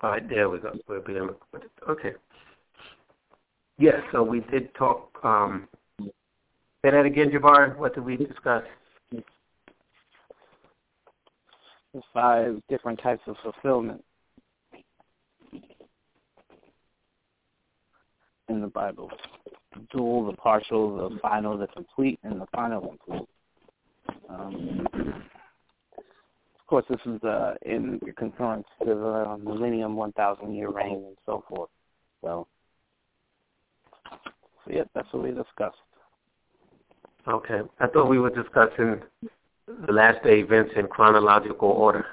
All right, there we go. We're being recorded. Okay. Yes, so we did talk. Say that again, Jabbar. What did we discuss? 5 different types of fulfillment in the Bible. The dual, the partial, the final, the complete, and the final complete. Of course, this is in concurrence to the millennium, 1,000-year reign, and so forth. So yeah, that's what we discussed. Okay. I thought we were discussing the last day events in chronological order.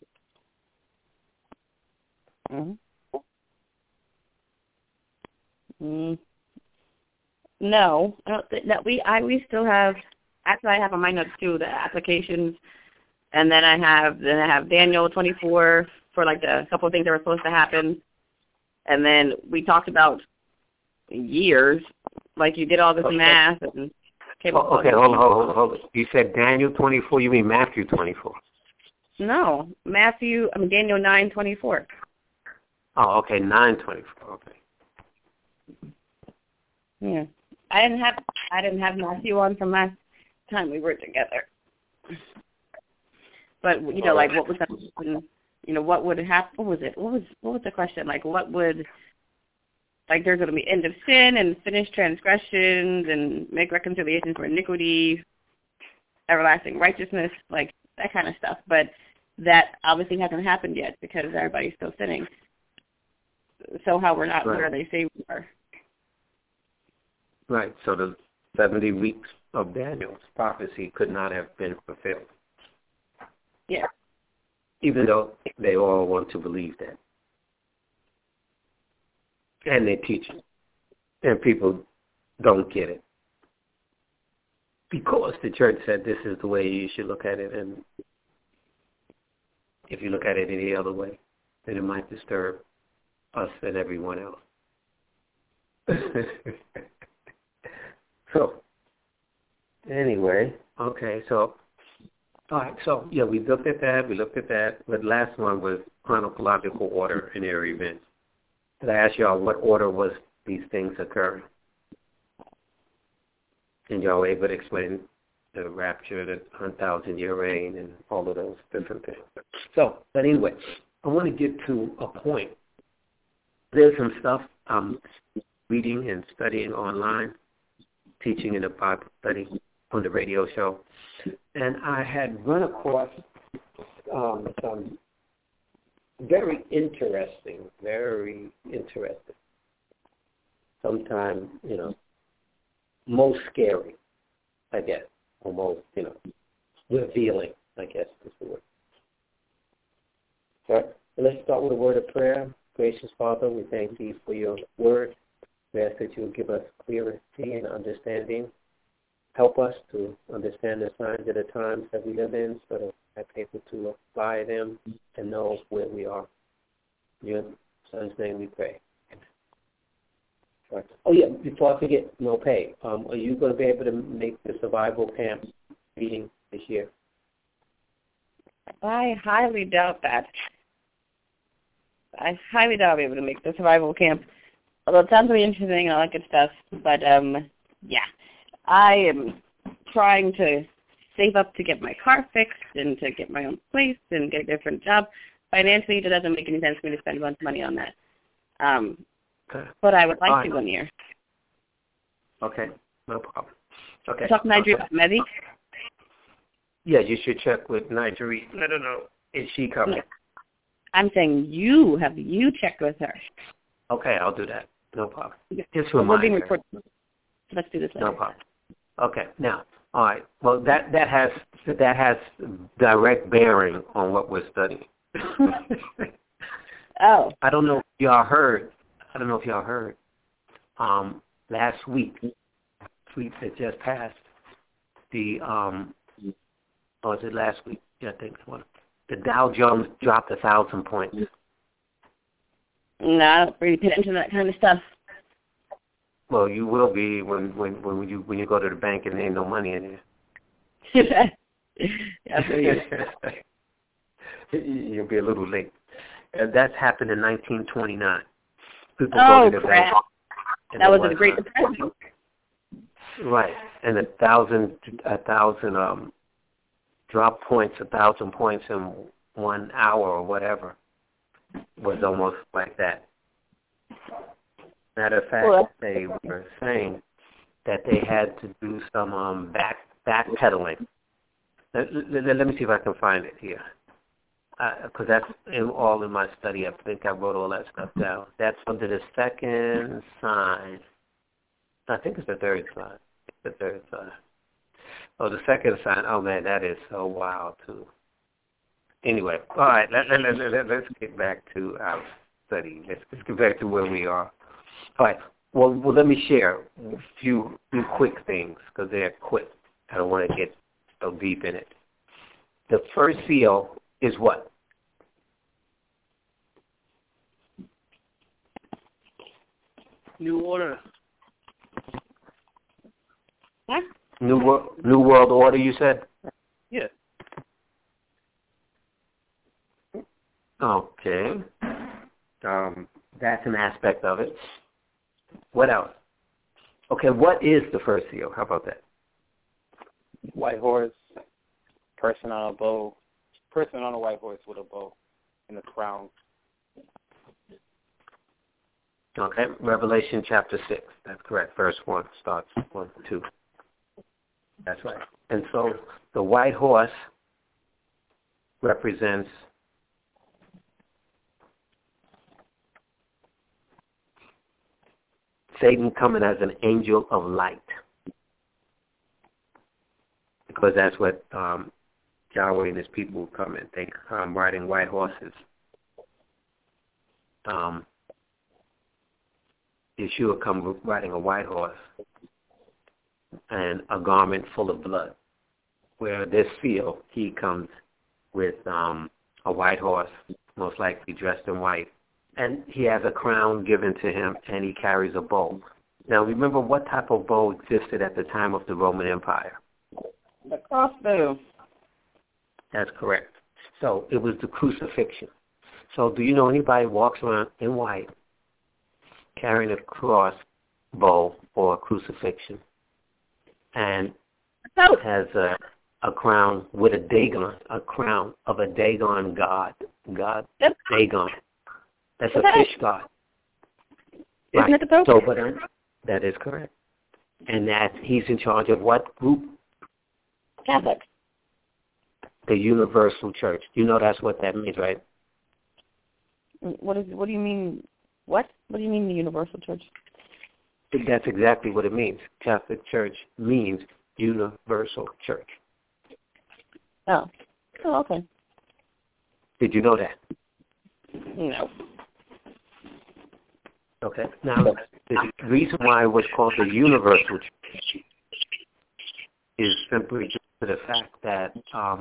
No, I don't think that we still have. Actually, I have on my notes too the applications, and then I have Daniel 24 for like the couple of things that were supposed to happen, and then we talked about years, like you did all this math and. Okay, hold on. You said Daniel 24. You mean Matthew 24? No, Daniel 9:24. Oh, okay, 9:24. Okay. Yeah, I didn't have Matthew on from last time we were together. But like what was that? What would happen? What was it? What was the question? Like what would? Like there's going to be end of sin and finished transgressions and make reconciliation for iniquity, everlasting righteousness, like that kind of stuff. But that obviously hasn't happened yet because everybody's still sinning. So how we're not where they say we are. Right. So the 70 weeks of Daniel's prophecy could not have been fulfilled. Yeah. Even though they all want to believe that. And they teach it. And people don't get it. Because the church said this is the way you should look at it. And if you look at it any other way, then it might disturb us and everyone else. So, anyway, okay, so, all right, so, yeah, we looked at that. The last one was chronological order in their events. Did I ask y'all what order was these things occurring? And y'all were able to explain the rapture, the 1,000-year reign, and all of those different things. So, but anyway, I want to get to a point. There's some stuff I'm reading and studying online, teaching in a Bible study on the radio show. And I had run across some very interesting, sometimes, most scary, I guess, or most, revealing, I guess is the word. All right, let's start with a word of prayer. Gracious Father, we thank Thee for Your word. We ask that You will give us clarity and understanding. Help us to understand the signs of the times that we live in so that we're able to apply them and know where we are. In Your Son's name we pray. Right. Oh, yeah, before I forget, no pay. Are you going to be able to make the survival camp meeting this year? I highly doubt that. I highly doubt I'll be able to make the survival camp. Although it sounds really interesting and all that good stuff. But, yeah. I am trying to save up to get my car fixed and to get my own place and get a different job. Financially, it doesn't make any sense for me to spend a bunch of money on that. But I would like to one year. Okay, no problem. Okay. Talk to Nigeria, Mezi? Yeah, you should check with Nigeria. Let her know. Is she coming? No. I'm saying have you checked with her? Okay, I'll do that. No problem. Just we're remind being her. recorded. Let's do this later. No problem. Okay, now, all right. Well, that has direct bearing on what we're studying. Oh. I don't know if y'all heard. Last week that just passed, was it last week? Yeah, I think it was. The Dow Jones dropped 1,000 points. No, I don't really pay attention to that kind of stuff. Well, you will be when you go to the bank and there ain't no money in there. Yeah, You'll be a little late. That's happened in 1929. People Oh, go to the bank. crap. That was the Great Depression. Right, and a thousand drop points, 1,000 points in 1 hour or whatever was almost like that. Matter of fact, they were saying that they had to do some backpedaling. Let me see if I can find it here, because that's all in my study. I think I wrote all that stuff down. That's under the second sign. I think it's the third sign. The third sign. Oh, the second sign. Oh man, that is so wild too. Anyway, all right. Let's get back to our study. Let's get back to where we are. All right. Well, let me share a few quick things because they're quick. I don't want to get so deep in it. The first seal is what? New order. What? New World Order, you said? Yeah. Okay. That's an aspect of it. What else? Okay, what is the first seal? How about that? White horse, person on a bow, person on a white horse with a bow and a crown. Okay, Revelation chapter 6. That's correct. Verse 1 starts 1, 2. That's right. And so the white horse represents Satan coming as an angel of light. Because that's what Yahweh and his people come in. They come riding white horses. Yeshua come riding a white horse and a garment full of blood. Where this seal, he comes with a white horse, most likely dressed in white. And he has a crown given to him, and he carries a bow. Now, remember what type of bow existed at the time of the Roman Empire? The crossbow. That's correct. So it was the crucifixion. So do you know anybody walks around in white carrying a cross bow or a crucifixion and has a crown with a Dagon, a crown of a Dagon god. Dagon. That's a fish god. Isn't it the Pope? So, that is correct. And that he's in charge of what group? Catholic. The Universal Church. You know that's what that means, right? What do you mean? What? What do you mean the Universal Church? That's exactly what it means. Catholic Church means Universal Church. Oh. Oh, okay. Did you know that? No. Okay. Now, the reason why it was called the Universal Church is simply due to the fact that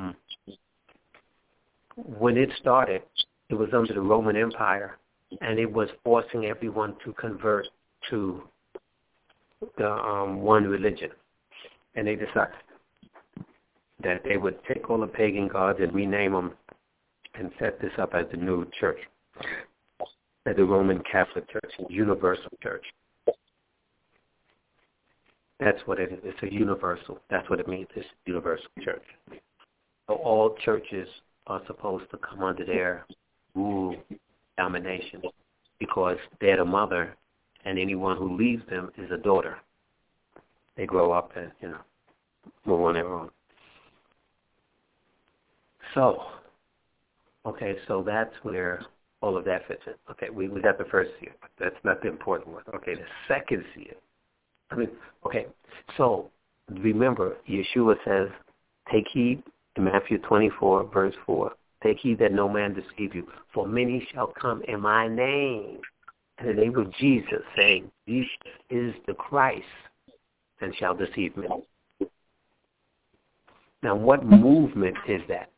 when it started, it was under the Roman Empire, and it was forcing everyone to convert to the one religion. And they decided that they would take all the pagan gods and rename them and set this up as the new church, as the Roman Catholic Church, Universal Church. That's what it is. It's a universal. That's what it means. It's universal church. So all churches are supposed to come under their rule, domination, because they're the mother, and anyone who leaves them is a daughter. They grow up and, move on their own. So, okay, so that's where all of that fits in. Okay, we got the first seal. That's not the important one. Okay, the second seal. So remember, Yeshua says, take heed, in Matthew 24, verse 4, take heed that no man deceive you, for many shall come in my name, in the name of Jesus, saying, Jesus is the Christ, and shall deceive many. Now, what movement is that?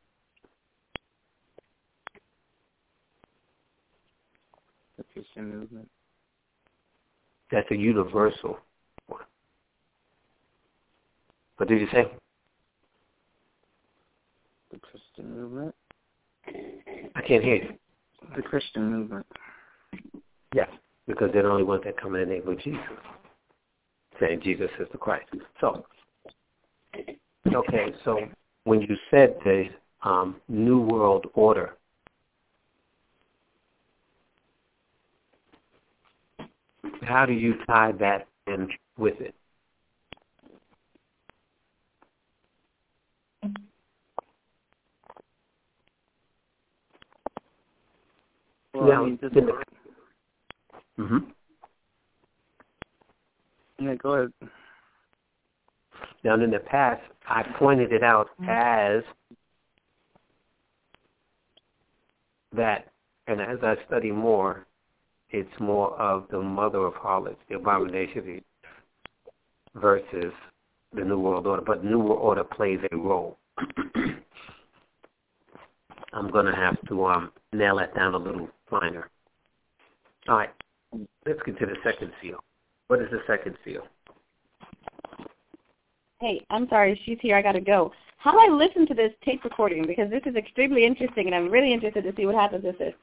The Christian movement. That's a universal one. What did you say? The Christian movement. I can't hear you. The Christian movement. Yes, because they're the only ones that come in the name of Jesus, saying Jesus is the Christ. So, okay, so when you said the New World Order, how do you tie that in with it? Well, now, I mean, just, yeah, go ahead. Now, in the past, I pointed it out as that, and as I study more, it's more of the mother of harlots, the abomination versus the New World Order. But the New World Order plays a role. I'm going to have to nail that down a little finer. All right, let's get to the second seal. What is the second seal? Hey, I'm sorry, she's here. I got to go. How do I listen to this tape recording? Because this is extremely interesting, and I'm really interested to see what happens with this.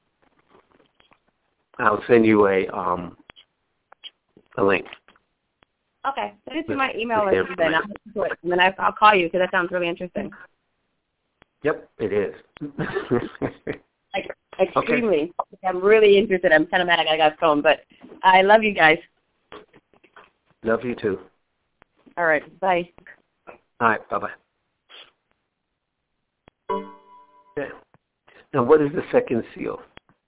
I'll send you a link. Okay, send it to my email or something. I'll listen to it, and then I'll call you because that sounds really interesting. Yep, it is. Like, extremely. Okay. I'm really interested. I'm kind of mad I got phone, but I love you guys. Love you too. All right, bye. All right, bye-bye. Okay. Now, what is the second seal?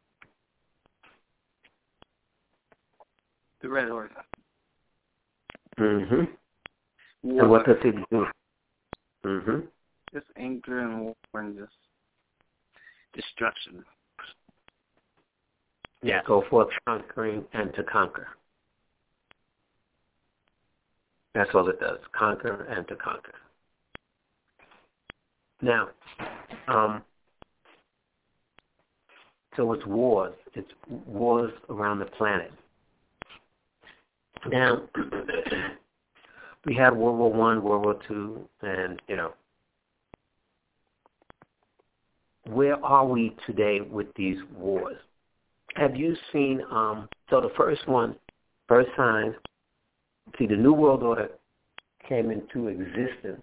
The red horse. Mm-hmm. And what does it do? Mm-hmm. Just anger and war and just destruction. Yeah, go forth conquering and to conquer. That's all it does, conquer and to conquer. Now, so it's wars. It's wars around the planet. Now, we had World War I, World War II, and, where are we today with these wars? Have you seen, so the first sign, see, the New World Order came into existence.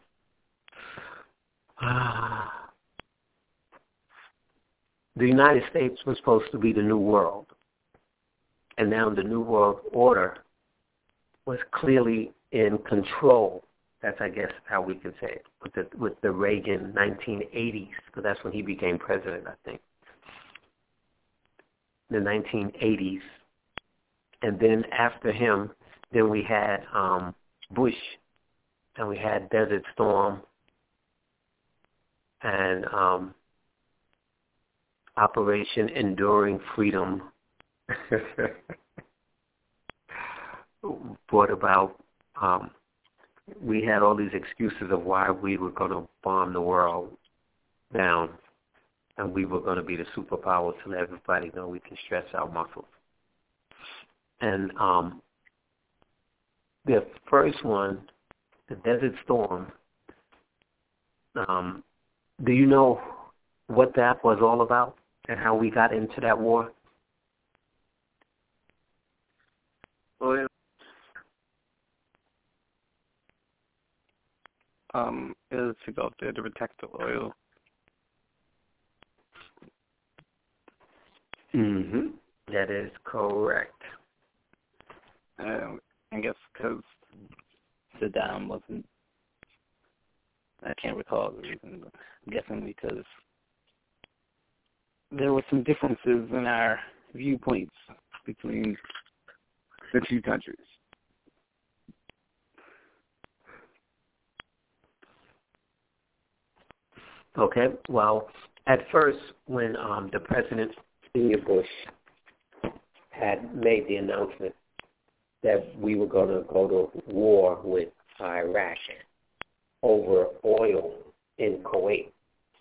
The United States was supposed to be the New World. And now the New World Order was clearly in control. That's, I guess, how we could say it, with the Reagan 1980s, because that's when he became president, I think. The 1980s. And then after him, then we had Bush, and we had Desert Storm, and Operation Enduring Freedom brought about, we had all these excuses of why we were going to bomb the world down, and we were going to be the superpower to let everybody know we can stretch our muscles. And the first one, the Desert Storm, do you know what that was all about and how we got into that war? Oil. It was to go up there to protect the oil. Mm-hmm. That is correct. I guess because Saddam wasn't, I can't recall the reason, but I'm guessing because there were some differences in our viewpoints between the two countries. Okay. Well, at first, when the President, Senior Bush, had made the announcement that we were going to go to war with Iraq over oil in Kuwait,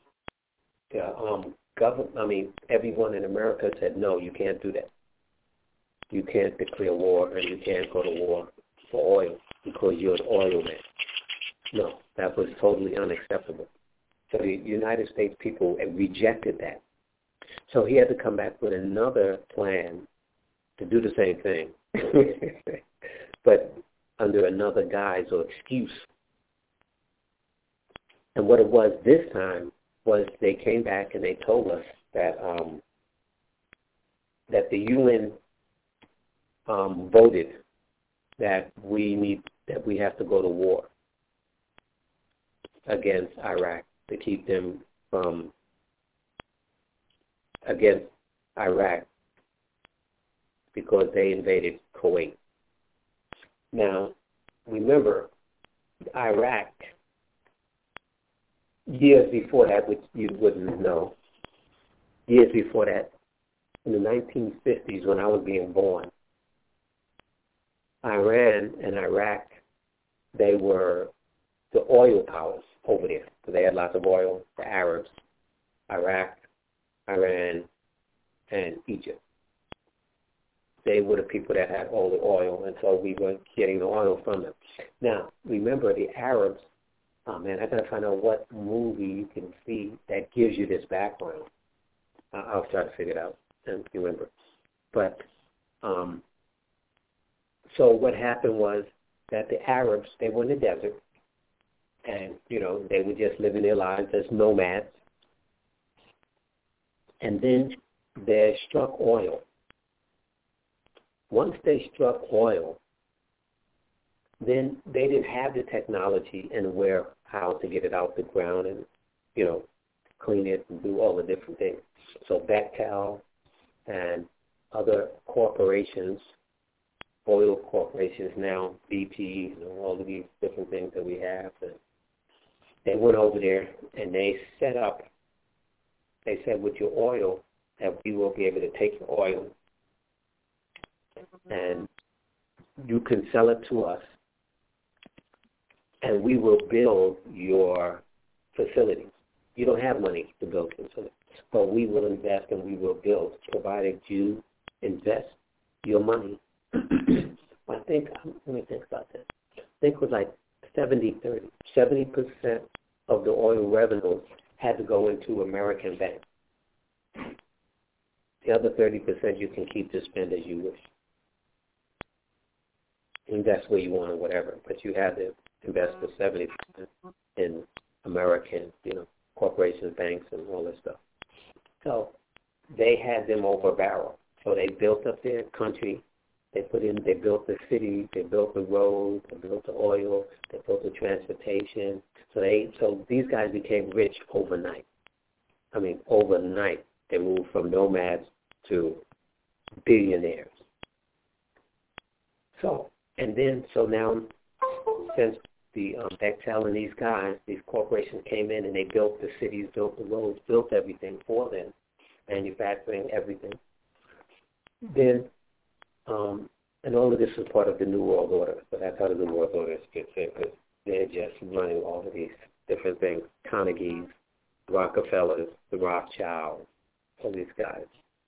everyone in America said, no, you can't do that. You can't declare war and you can't go to war for oil because you're an oil man. No, that was totally unacceptable. So the United States people rejected that. So he had to come back with another plan to do the same thing, but under another guise or excuse. And what it was this time was they came back and they told us that that the UN voted that we have to go to war against Iraq to keep them from against Iraq because they invaded Kuwait. Now, remember, Iraq, years before that, which you wouldn't know, years before that, in the 1950s when I was being born, Iran and Iraq, they were the oil powers over there. So they had lots of oil, the Arabs, Iraq, Iran, and Egypt. They were the people that had all the oil, and so we were getting the oil from them. Now, remember the Arabs, oh man, I got to find out what movie you can see that gives you this background. I'll try to figure it out and remember. But, so what happened was that the Arabs, they were in the desert, and, you know, they were just living their lives as nomads. And then they struck oil. Once they struck oil, then they didn't have the technology and how to get it out the ground and, you know, clean it and do all the different things. So Bechtel and other corporations, oil corporations now, BP, and all of these different things that we have, and they went over there and they said, with your oil, that we will be able to take your oil and you can sell it to us and we will build your facilities. You don't have money to build facilities, but we will invest and we will build, provided you invest your money. I think, let me think about this. I think it was like 70-30. 70% of the oil revenues had to go into American banks. The other 30% you can keep to spend as you wish. Invest where you want or whatever, but you have to invest the 70% in American, you know, corporations, banks, and all this stuff. So they had them over a barrel. So they built up their country. They built the city, they built the roads, they built the oil, they built the transportation. So these guys became rich overnight. I mean, overnight. They moved from nomads to billionaires. So now, since the Bechtel and these guys, these corporations came in and they built the cities, built the roads, built everything for them, manufacturing everything. Then, and all of this is part of the New World Order. So that's how the New World Order gets in, because they're just running all of these different things. Carnegie's, Rockefellers, the Rothschilds, all these guys.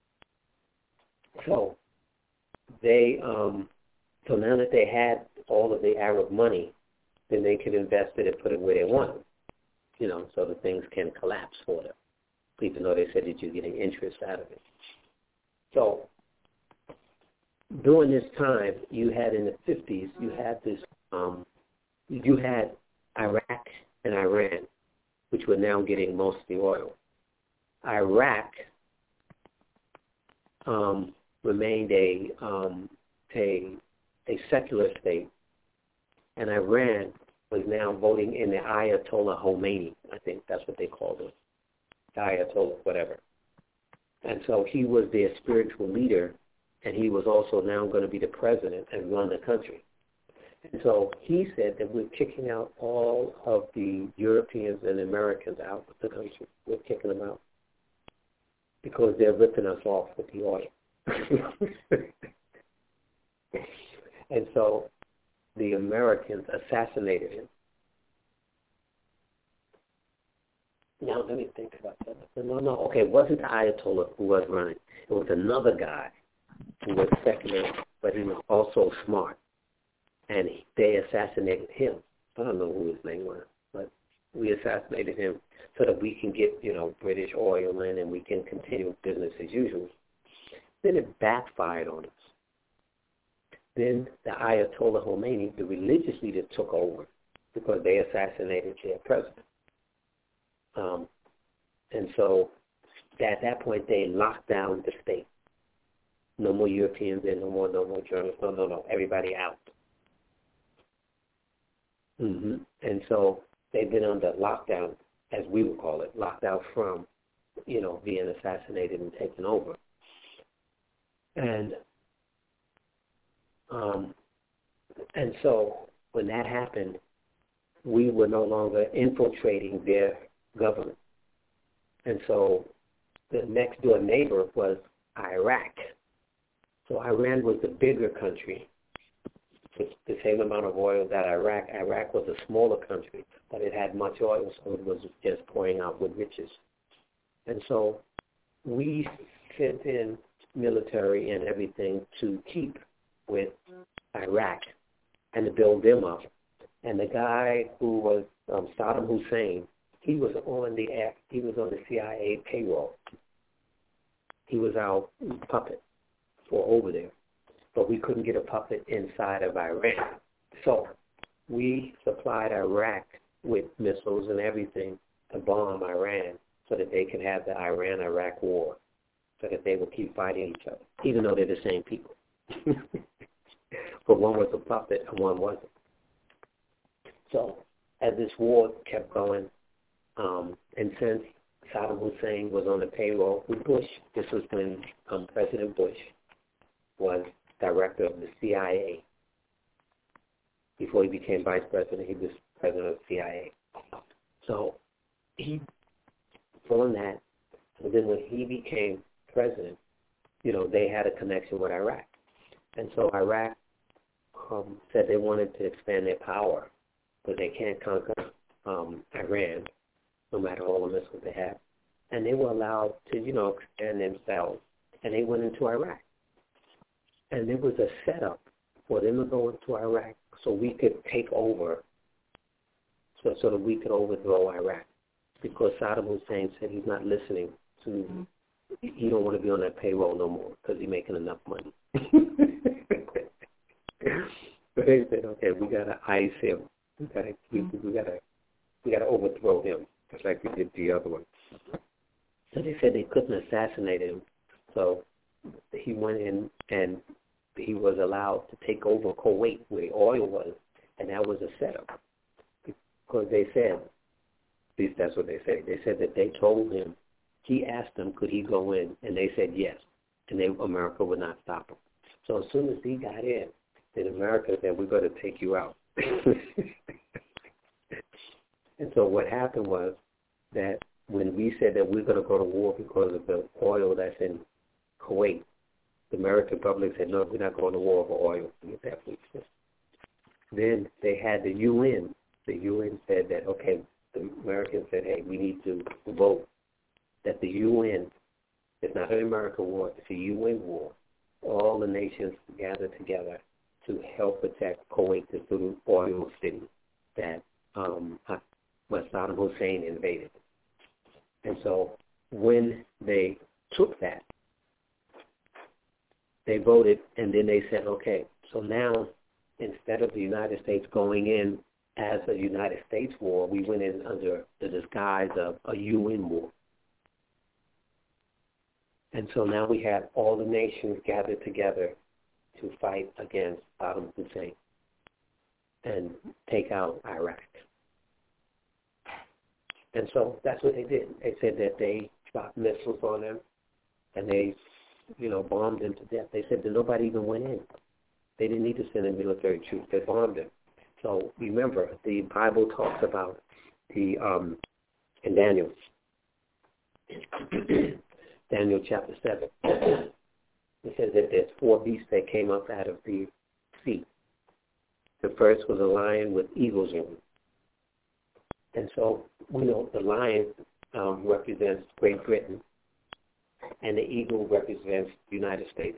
So they, so now that they had all of the Arab money, then they could invest it and put it where they want, you know, so that things can collapse for them, even though they said that you're getting interest out of it. So during this time, you had in the 50s, you had this, you had Iraq and Iran, which were now getting most of the oil. Iraq remained a secular state, and Iran was now voting in the Ayatollah Khomeini. I think that's what they called him, the Ayatollah, whatever. And so he was their spiritual leader, and he was also now going to be the president and run the country. And so he said that we're kicking out all of the Europeans and Americans out of the country. We're kicking them out because they're ripping us off with the oil. And so the Americans assassinated him. Now, let me think about that. No. Okay, it wasn't the Ayatollah who was running. It was another guy who was secular, but he was also smart. And they assassinated him. I don't know who his name was, but We assassinated him so that we can get, British oil in and we can continue business as usual. Then it backfired on us. Then the Ayatollah Khomeini, the religious leader, took over because they assassinated their president. And so at that point, they locked down the state. No more Europeans in, no more journalists, no, everybody out. And so they've been under lockdown, as we would call it, locked out from, being assassinated and taken over. And so when that happened, we were no longer infiltrating their government. And so the next door neighbor was Iraq. So Iran was the bigger country with the same amount of oil that Iraq. Iraq was a smaller country, but it had much oil, so it was just pouring out with riches. And so we sent in military and everything to keep with Iraq and to build them up. And the guy who was Saddam Hussein, he was on the CIA payroll. He was our puppet for over there. But we couldn't get a puppet inside of Iran. So we supplied Iraq with missiles and everything to bomb Iran so that they could have the Iran-Iraq war, so that they would keep fighting each other, even though they're the same people. But one was a puppet and one wasn't. So as this war kept going, and since Saddam Hussein was on the payroll with Bush, this was when President Bush was director of the CIA. Before he became vice president, he was president of the CIA. So he, from that, and then when he became president, they had a connection with Iraq. And so Iraq said they wanted to expand their power, but they can't conquer Iran, no matter all the missiles they have. And they were allowed to, expand themselves, and they went into Iraq. And there was a setup for them to go into Iraq so we could take over, so that we could overthrow Iraq. Because Saddam Hussein said he's not listening to, he don't want to be on that payroll no more because he's making enough money. But they said, okay, we got to ice him. We got to overthrow him, just like we did the other one. So they said they couldn't assassinate him. So he went in and he was allowed to take over Kuwait, where the oil was, and that was a setup. Because they said, at least that's what they said. They said that they told him, he asked them, could he go in, and they said yes, and America would not stop him. So as soon as he got in, then America said, we're going to take you out. And so what happened was that when we said that we're going to go to war because of the oil that's in Kuwait, the American public said, no, we're not going to war for oil. Then they had the UN. The UN said that, okay, the Americans said, hey, we need to vote that the UN, it's not an American war, it's a UN war. All the nations gather together to help protect Kuwait, the little oil city that Saddam Hussein invaded. And so when they took that, they voted, and then they said, okay, so now instead of the United States going in as a United States war, we went in under the disguise of a UN war. And so now we have all the nations gathered together to fight against Saddam Hussein and take out Iraq. And so that's what they did. They said that they dropped missiles on them and they, bombed them to death. They said that nobody even went in. They didn't need to send in military troops. They bombed them. So remember, the Bible talks about the in Daniel, Daniel chapter 7. It says that there's 4 beasts that came up out of the sea. The first was a lion with eagles in him. And so we know the lion represents Great Britain, and the eagle represents the United States.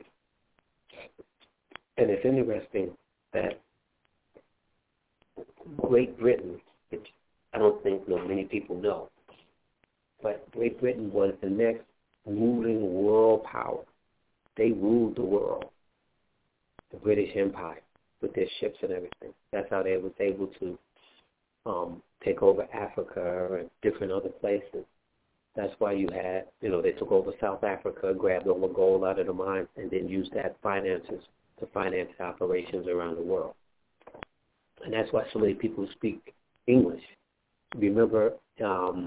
And it's interesting that Great Britain, which I don't think many people know. But Great Britain was the next ruling world power. They ruled the world, the British Empire, with their ships and everything. That's how they was able to take over Africa and different other places. That's why you had, they took over South Africa, grabbed all the gold out of the mines, and then used that finances to finance operations around the world. And that's why so many people speak English. Remember the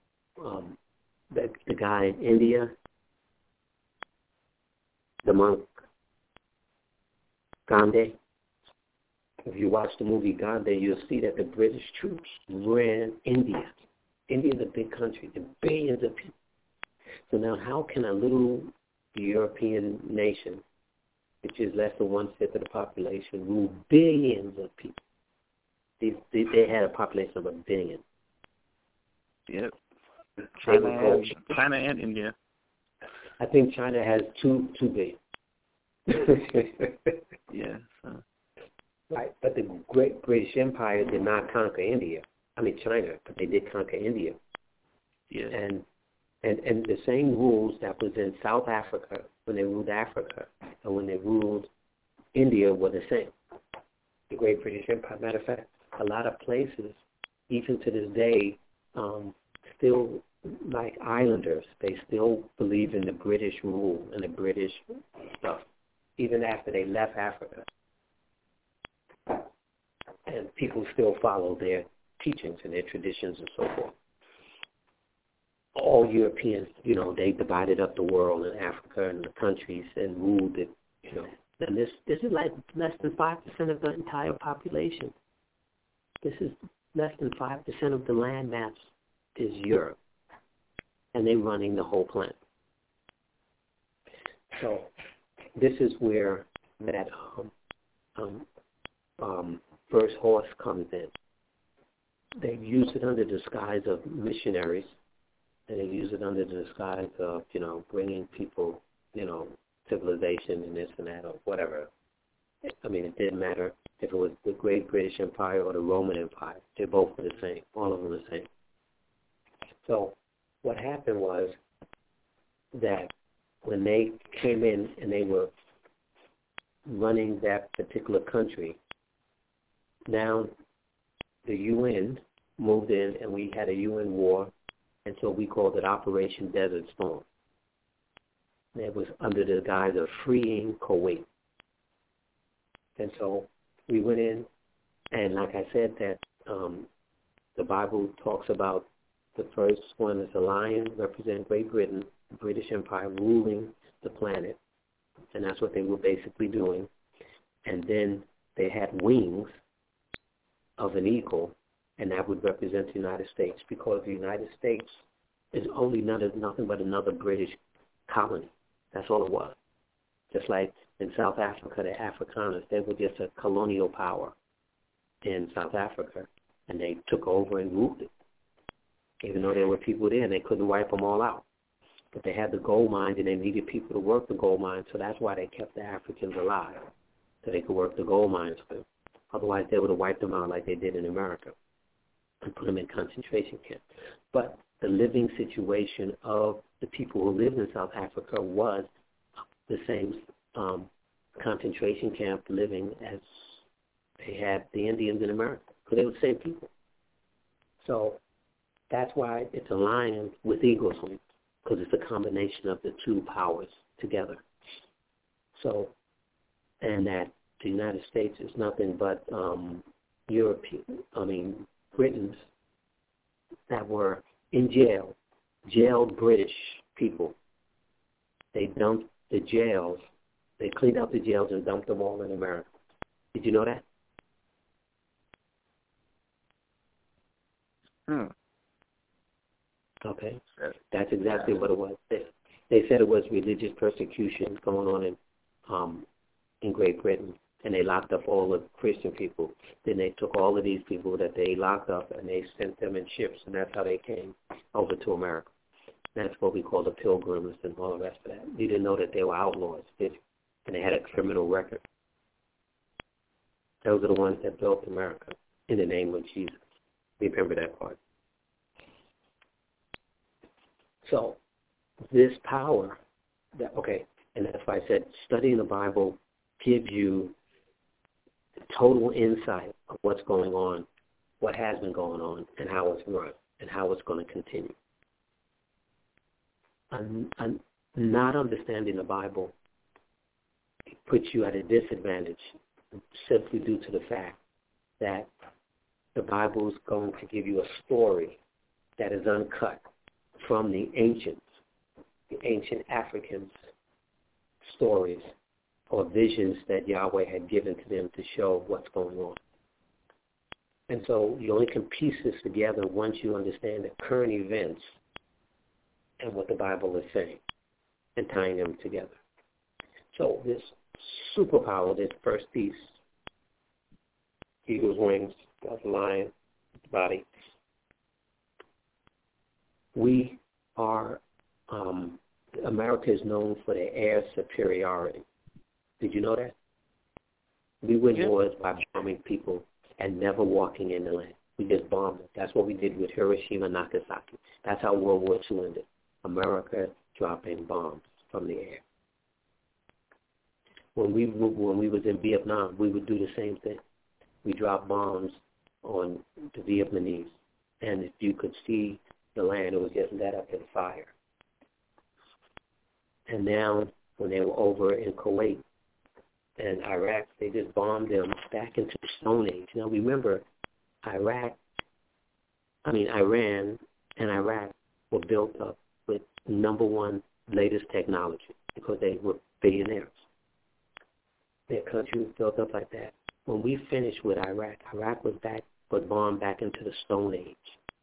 guy in India, the monk, Gandhi? If you watch the movie Gandhi, you'll see that the British troops ran India. India is a big country, there are billions of people. So now how can a little European nation, which is less than 1/5 of the population, rule billions of people? They had a population of 1 billion. Yep. China and India. I think China has 2 billion. Yeah. Right, but the Great British Empire did not conquer China, but they did conquer India. Yeah. And the same rules that was in South Africa when they ruled Africa and when they ruled India were the same. The Great British Empire. Matter of fact, a lot of places, even to this day, still like islanders, they still believe in the British rule and the British stuff, even after they left Africa. And people still follow their teachings and their traditions and so forth. All Europeans, they divided up the world in Africa and the countries and ruled it, And this is like less than 5% of the entire population. This is less than 5% of the land mass is Europe. And they're running the whole planet. So this is where that first horse comes in. They use it under the disguise of missionaries, and they use it under the disguise of, bringing people, civilization and this and that or whatever. I mean, it didn't matter if it was the Great British Empire or the Roman Empire. They both were the same, all of them the same. So what happened was that when they came in and they were running that particular country, now the UN moved in and we had a UN war, and so we called it Operation Desert Storm. It was under the guise of freeing Kuwait. And so we went in, and like I said, that the Bible talks about the first one is a lion, representing Great Britain, the British Empire ruling the planet, and that's what they were basically doing. And then they had wings of an eagle, and that would represent the United States, because the United States is only nothing but another British colony. That's all it was. Just like in South Africa, the Afrikaners, they were just a colonial power in South Africa, and they took over and ruled it. Even though there were people there, and they couldn't wipe them all out. But they had the gold mines, and they needed people to work the gold mines, so that's why they kept the Africans alive, so they could work the gold mines for them. Otherwise, they would have wiped them out like they did in America and put them in concentration camps. But the living situation of the people who lived in South Africa was the same concentration camp living as they had the Indians in America, because they were the same people. So that's why it's a lion with eagle's wings, because it's a combination of the two powers together. So, and that the United States is nothing but Britons that were in jailed British people. They dumped the jails, they cleaned out the jails and dumped them all in America. Did you know that? Okay. That's exactly what it was. They said it was religious persecution going on in Great Britain, and they locked up all the Christian people. Then they took all of these people that they locked up and they sent them in ships, and that's how they came over to America. That's what we call the Pilgrims and all the rest of that. You didn't know that they were outlaws, did you? And they had a criminal record. Those are the ones that built America in the name of Jesus. Remember that part. So this power, and that's why I said studying the Bible gives you total insight of what's going on, what has been going on, and how it's run, and how it's going to continue. Not understanding the Bible puts you at a disadvantage simply due to the fact that the Bible is going to give you a story that is uncut from the ancient Africans' stories or visions that Yahweh had given to them to show what's going on. And so you only can piece this together once you understand the current events and what the Bible is saying and tying them together. So this superpower, this first piece, eagle's wings, God's lion, body. We are, America is known for the air superiority. Did you know that? We win wars by bombing people and never walking in the land. We just bombed them. That's what we did with Hiroshima and Nagasaki. That's how World War II ended. America dropping bombs from the air. When we was in Vietnam, we would do the same thing. We dropped bombs on the Vietnamese, and if you could see the land, it was just lit up in fire. And now, when they were over in Kuwait and Iraq, they just bombed them back into the Stone Age. Now remember, Iran and Iraq were built up with number one latest technology because they were billionaires. Their country was built up like that. When we finished with Iraq, Iraq was bombed back into the Stone Age.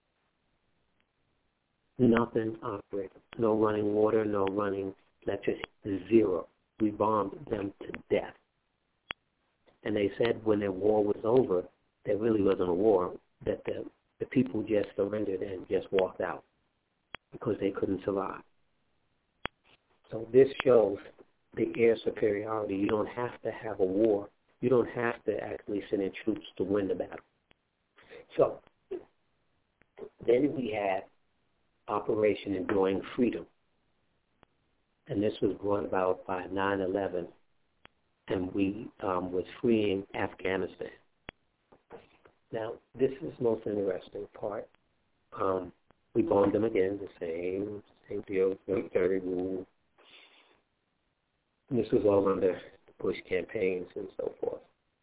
Nothing operated. No running water, no running electricity. Zero. We bombed them to death. And they said when their war was over, there really wasn't a war, that the people just surrendered and just walked out because they couldn't survive. So this shows the air superiority. You don't have to have a war. You don't have to actually send in troops to win the battle. So then we had Operation Enduring Freedom. And this was brought about by 9/11, and we was freeing Afghanistan. Now, this is the most interesting part. We bombed them again, the same deal, very rule. And this was all under the Bush campaigns and so forth.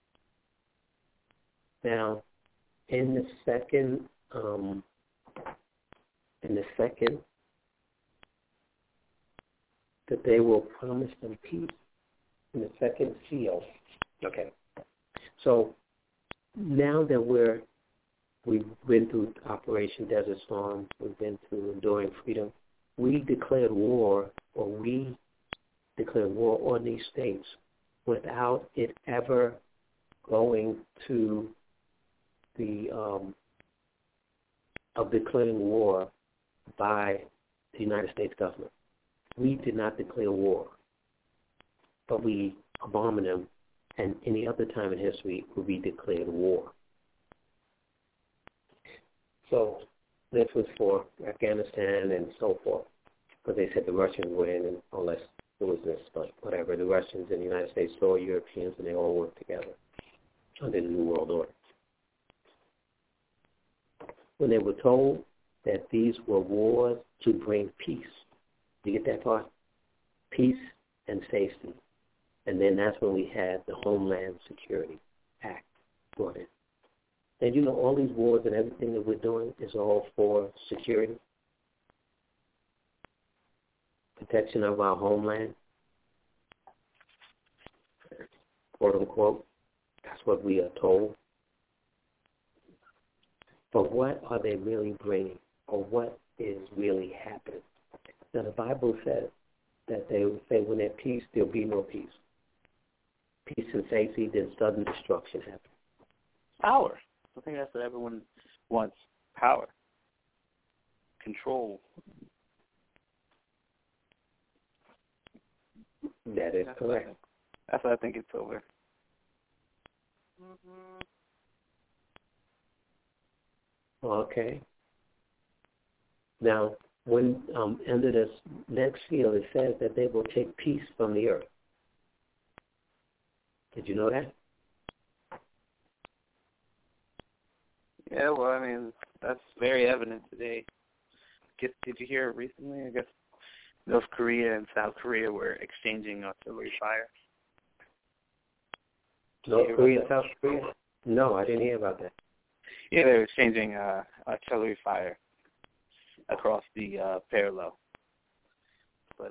Now, in the second that they will promise them peace, in the second seal. Okay. So now that we've been through Operation Desert Storm, we've been through Enduring Freedom, we declared war on these states without it ever going to the of declaring war by the United States government. We did not declare war, but we bombed them, and any other time in history we declared war. So this was for Afghanistan and so forth, because they said the Russians would win, and unless it was this, but whatever. The Russians and the United States saw Europeans, and they all worked together under the New World Order. When they were told that these were wars to bring peace, do you get that part? Peace and safety. And then that's when we had the Homeland Security Act brought in. And you know, all these wars and everything that we're doing is all for security, protection of our homeland, quote unquote. That's what we are told. But what are they really bringing, or what is really happening? Now, the Bible says that they will say when there's peace, there'll be no peace. Peace and safety, then sudden destruction happens. Power. I think that's what everyone wants. Power. Control. That is correct. That's what I think it's over. Okay. Now, when under this next seal, it says that they will take peace from the earth. Did you know that? Yeah, well, I mean, that's very evident today. Did you hear recently? I guess North Korea and South Korea were exchanging artillery fire. North Korea, South Korea? No, I didn't hear about that. Yeah, they were exchanging artillery fire across the parallel. But,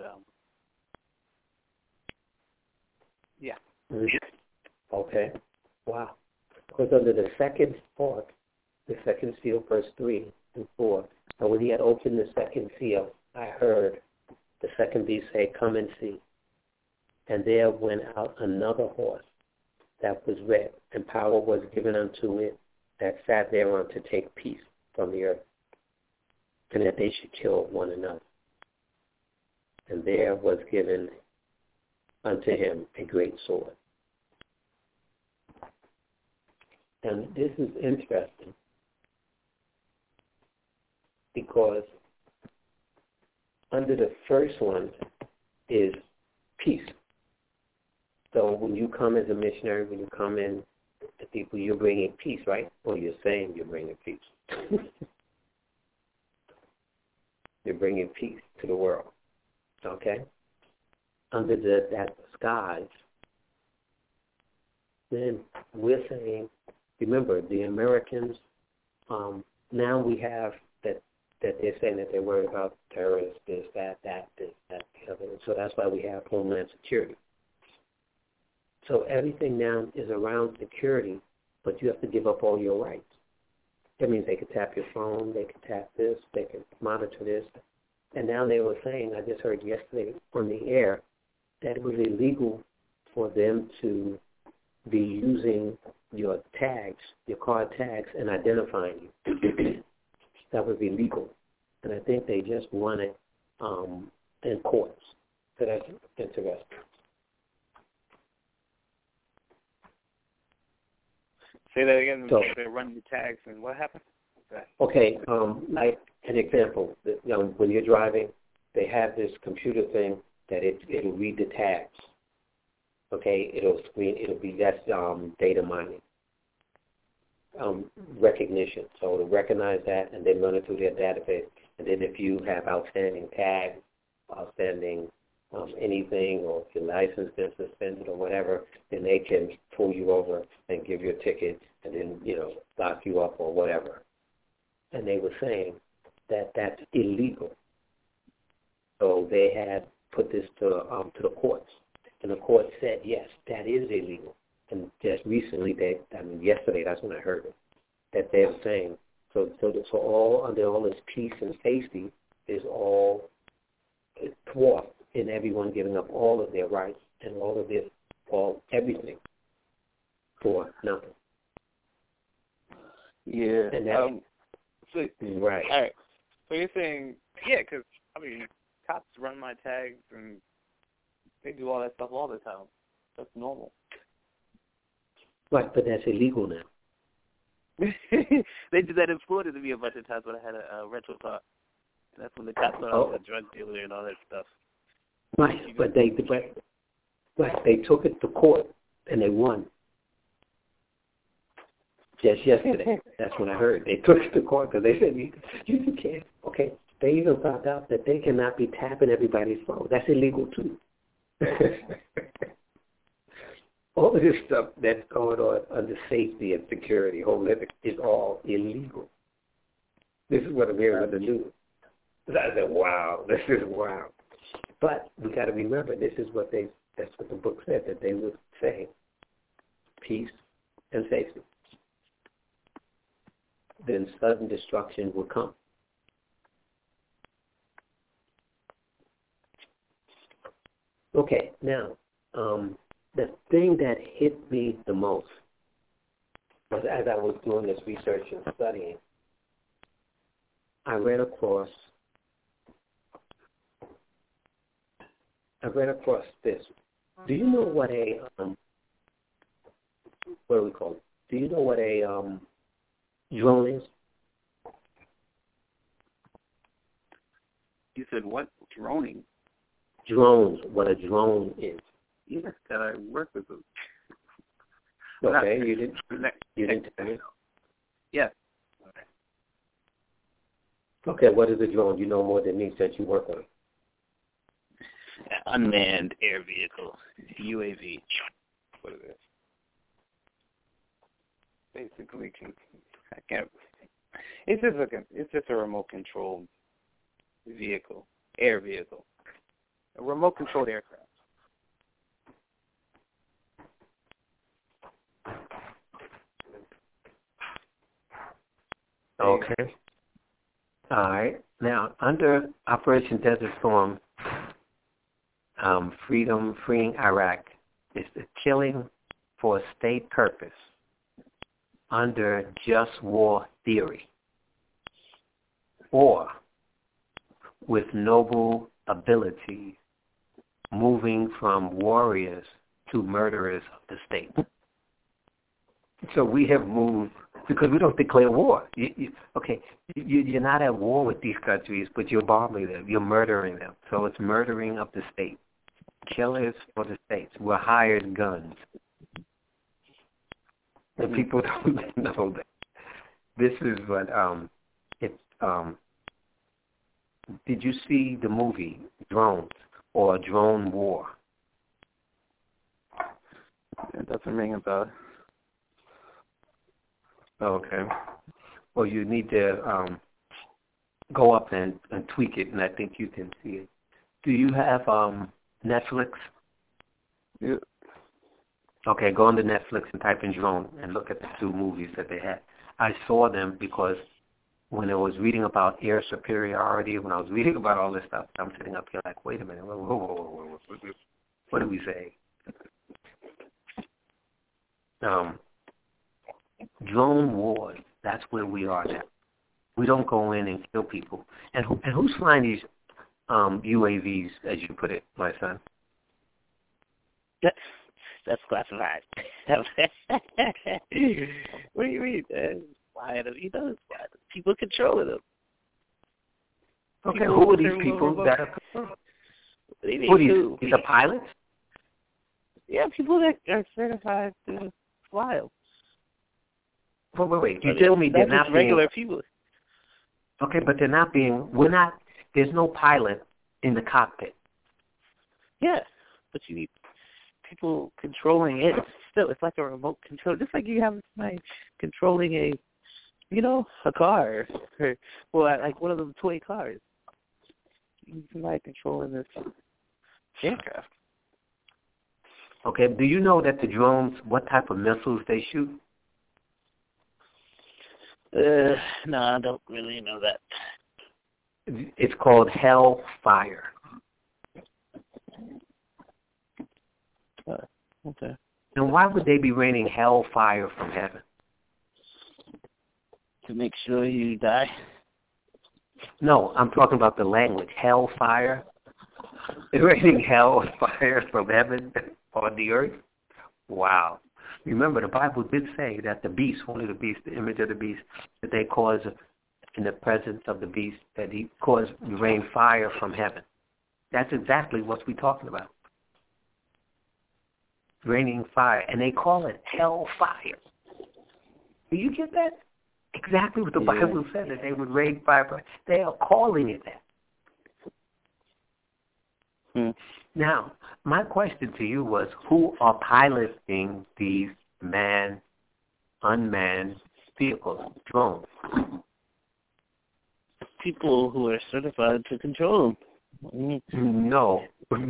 yeah. Mm-hmm. Okay. Wow. Because under the second part, the second seal, verse 3 and 4, and when he had opened the second seal, I heard the second beast say, "Come and see." And there went out another horse that was red, and power was given unto it that sat thereon to take peace from the earth, and that they should kill one another. And there was given unto him a great sword. And this is interesting because under the first one is peace. So when you come as a missionary, when you come in to people, you're bringing peace, right? Or you're saying you're bringing peace. You're bringing peace to the world, okay? Under that disguise, then we're saying, remember, the Americans, now we have that they're saying that they're worried about terrorists, this, that, the other. So that's why we have Homeland Security. So everything now is around security, but you have to give up all your rights. That means they can tap your phone, they can tap this, they can monitor this. And now they were saying, I just heard yesterday on the air, that it was illegal for them to be using your tags, your car tags, and identifying you. That was illegal. And I think they just won it in courts. So that's interesting. Say that again. So, they're running the tags, and what happened? Okay, like an example, when you're driving, they have this computer thing that it'll read the tags. Okay, it'll be that's data mining, recognition. So it'll recognize that, and then run it through their database. And then if you have outstanding tags, outstanding anything, or if your license been suspended or whatever, then they can pull you over and give you a ticket, and then lock you up or whatever. And they were saying that that's illegal. So they had put this to the courts, and the court said yes, that is illegal. And just recently, yesterday, that's when I heard it, that they're saying so all under all this peace and safety is all thwart in everyone giving up all of their rights and everything for nothing. Yeah. And that, so, right. All right. So you're saying, yeah, because, cops run my tags and they do all that stuff all the time. That's normal. Right, but that's illegal now. They did that in Florida to me a bunch of times when I had a rental car. And that's when the cops thought I was a drug dealer and all that stuff. Right, but they took it to court and they won. Just yesterday, that's when I heard. They took it to court because they said, you can't. Okay, they even found out that they cannot be tapping everybody's phone. That's illegal too. All of this stuff that's going on under safety and security, Homeland, is all illegal. This is what America do. I said, wow, this is wow. But we got to remember, that's what the book said, that they would say, peace and safety. Then sudden destruction will come. Okay, now, the thing that hit me the most was as I was doing this research and studying, I ran across this. Do you know what a what do we call it? Do you know what a drone is? You said what? Droning? Drones, what a drone is. Yes, that I work with them. Okay, you didn't tell me. Yes. Okay, what is a drone? You know more than me since you work on it. Unmanned air vehicle, UAV. What it is? Basically, I can't. It's just a remote controlled vehicle, air vehicle, a remote controlled aircraft. Okay. All right. Now, under Operation Desert Storm, freeing Iraq is the killing for a state purpose under just war theory, or with noble abilities, moving from warriors to murderers of the state. So we have moved because we don't declare war. You're not at war with these countries, but you're bombing them. You're murdering them. So it's murdering of the state. Killers for the states. We're hired guns. And people don't know that. This is what did you see the movie Drones or Drone War? It doesn't ring a bell. Okay. Well, you need to go up and tweak it, and I think you can see it. Do you have Netflix? Yeah. Okay, go into Netflix and type in drone and look at the two movies that they had. I saw them because when I was reading about air superiority, when I was reading about all this stuff, I'm sitting up here like, wait a minute, whoa. What do we say? Drone wars, that's where we are now. We don't go in and kill people. And who's flying these UAVs, as you put it, my son? That's classified. What do you mean? People controlling them. Okay, who are these people that are controlling? Who are these? These are pilots? Yeah, people that are certified to fly them. Wait. You tell me they're not regular people. Okay, but they're not there's no pilot in the cockpit. Yeah, but you need people controlling it. Still, it's like a remote control. Just like you have somebody controlling a car. Or like one of them toy cars. You need somebody controlling this aircraft. Okay, do you know that the drones, what type of missiles they shoot? No, I don't really know that. It's called Hellfire. Okay. And why would they be raining hellfire from heaven? To make sure you die? No, I'm talking about the language. Hellfire. They're raining hellfire from heaven on the earth. Wow. Remember, the Bible did say that the beast, one of the beasts, the image of the beast, that they cause, in the presence of the beast, that he caused rain fire from heaven. That's exactly what we're talking about. Raining fire. And they call it hellfire. Do you get that? Exactly what the Bible said, that they would rain fire. They are calling it that. Now, my question to you was, who are piloting these unmanned vehicles, drones? People who are certified to control them. No.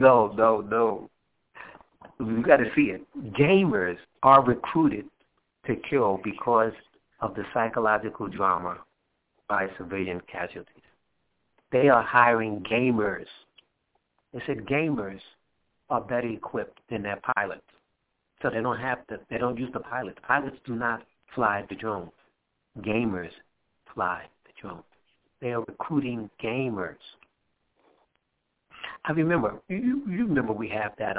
You got to see it. Gamers are recruited to kill because of the psychological drama by civilian casualties. They are hiring gamers. They said gamers are better equipped than their pilots. So they don't use the pilots. Pilots do not fly the drones. Gamers fly the drones. They are recruiting gamers. I remember, you remember we have that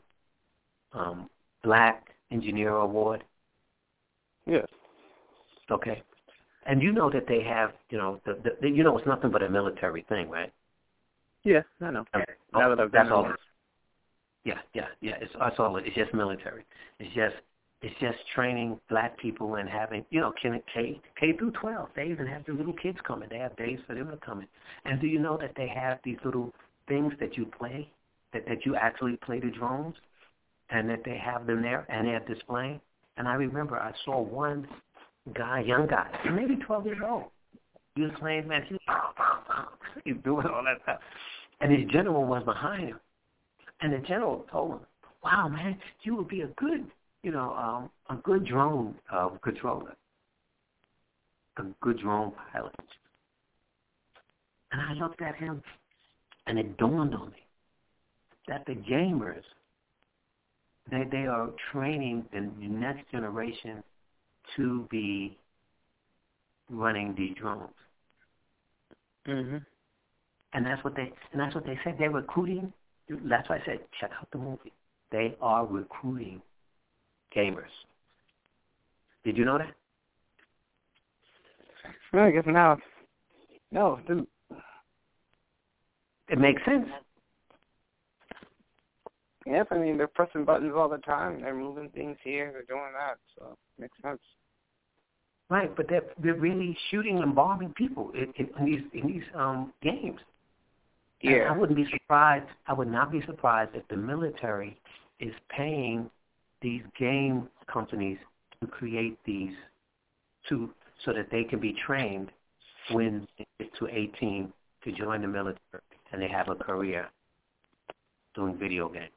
Black Engineer Award? Yes. Okay. And you know that they have, it's nothing but a military thing, right? Yeah, I know. Okay. Now that I've That's done all. it. Yeah. That's all. It's just military. It's just training black people and having, K through 12. They even have the little kids coming. They have days for them to come in. And do you know that they have these little things that you play, that you actually play the drones, and that they have them there and they're displaying? And I remember I saw one guy, young guy, maybe 12 years old. He was playing, man, he's doing all that stuff. And his general was behind him. And the general told him, wow, man, you would be a good drone controller, a good drone pilot. And I looked at him, and it dawned on me that the gamers, they are training the next generation to be running these drones. Mhm. And that's what they said. They're recruiting. That's why I said check out the movie. They are recruiting gamers. Did you know that? Well, I guess now. No, it didn't. It makes sense. Yes, I mean, they're pressing buttons all the time. They're moving things here. They're doing that. So it makes sense. Right, but they're really shooting and bombing people in these games. Yeah. And I wouldn't be surprised. I would not be surprised if the military is paying these game companies to create these so that they can be trained when they get to 18 to join the military and they have a career doing video games.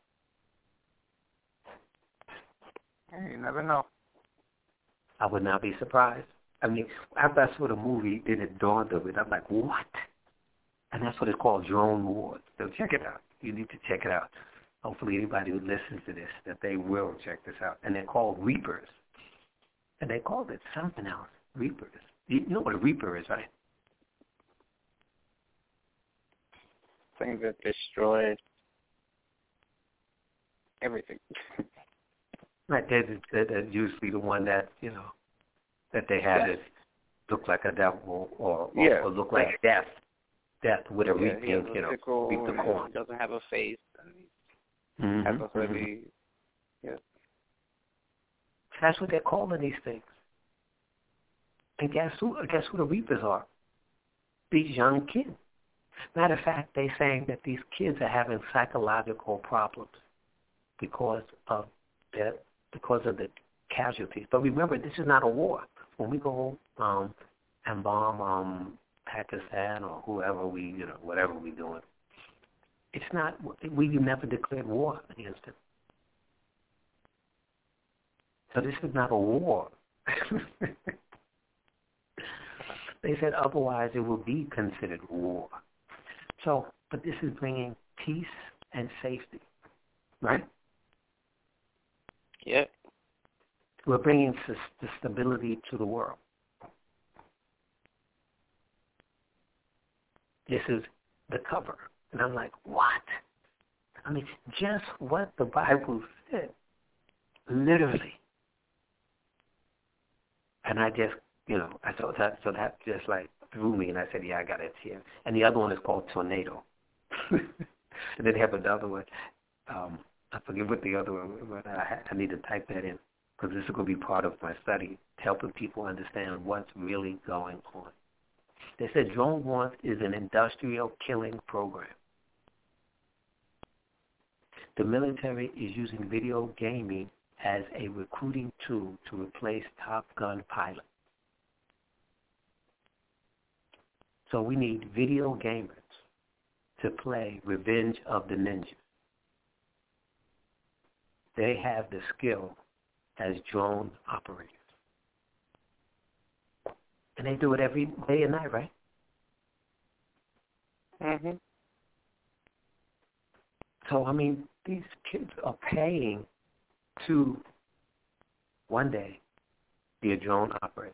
Hey, you never know. I would not be surprised. I mean, after I saw the movie, then it dawned on me. I'm like, what? And that's what it's called, Drone Wars. So check it out. You need to check it out. Hopefully anybody who listens to this, that they will check this out. And they're called Reapers. And they called it something else, Reapers. You know what a Reaper is, right? Things that destroy everything. Right, they're usually the one that, that they have that look like a devil or look like death. Death with a reaping, reap the corn. Doesn't have a face. And has a hoodie. Yeah. That's what they're calling these things. And guess who the Reapers are? These young kids. Matter of fact, they're saying that these kids are having psychological problems because of the casualties. But remember, this is not a war. When we go and bomb Pakistan or whoever whatever we're doing, it's not. We've never declared war against it. So this is not a war. They said otherwise it will be considered war. So, but this is bringing peace and safety, right? Yeah. We're bringing the stability to the world. This is the cover. And I'm like, what? I mean, just what the Bible said. Literally. And I just, I thought that, so that just like threw me, and I said, yeah, I got it here. And the other one is called Tornado. And then they have another one. I forget what the other one was, but I need to type that in because this is going to be part of my study, helping people understand what's really going on. They said Drone Wars is an industrial killing program. The military is using video gaming as a recruiting tool to replace Top Gun pilots. So we need video gamers to play Revenge of the Ninja. They have the skill as drone operators. And they do it every day and night, right? Mm-hmm. So, I mean, these kids are paying to one day be a drone operator.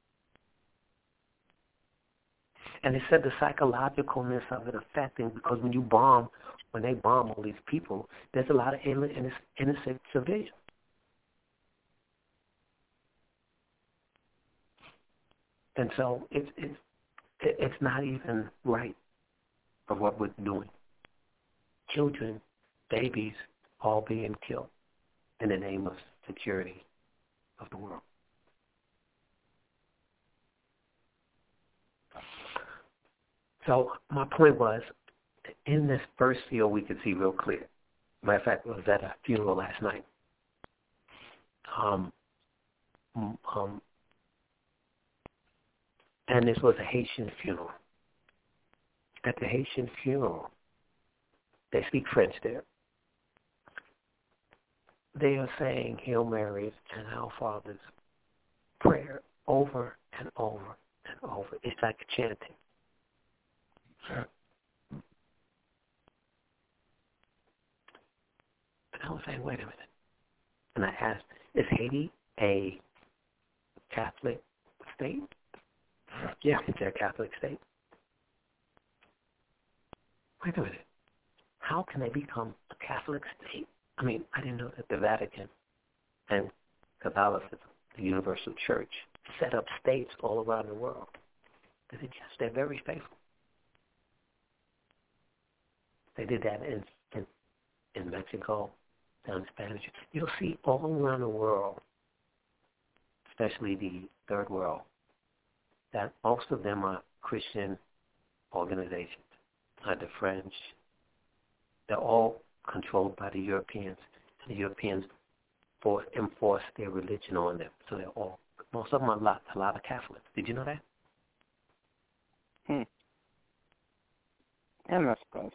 And they said the psychologicalness of it affecting, because when they bomb all these people, there's a lot of innocent civilians. And so it's not even right of what we're doing. children, babies, all being killed in the name of security of the world. So my point was, in this first field we could see real clear. Matter of fact, I was at a funeral last night. And this was a Haitian funeral. At the Haitian funeral, they speak French there. They are saying Hail Marys and Our Father's prayer over and over and over. It's like chanting. And I was saying, wait a minute. And I asked, is Haiti a Catholic state? Yeah, it's a Catholic state. Wait a minute. How can they become a Catholic state? I mean, I didn't know that the Vatican and Catholicism, the Universal Church, set up states all around the world. They're very faithful. They did that in Mexico, down in Spanish. You'll see all around the world, especially the third world, that most of them are Christian organizations. The French, they're all controlled by the Europeans. And the Europeans enforce their religion on them. So they're all, most of them are a lot of Catholics. Did you know that? I'm not surprised.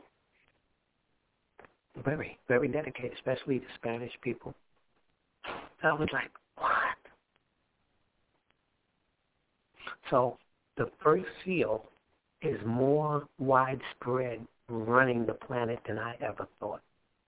Very, very dedicated, especially the Spanish people. I was like, what? So the first seal is more widespread running the planet than I ever thought.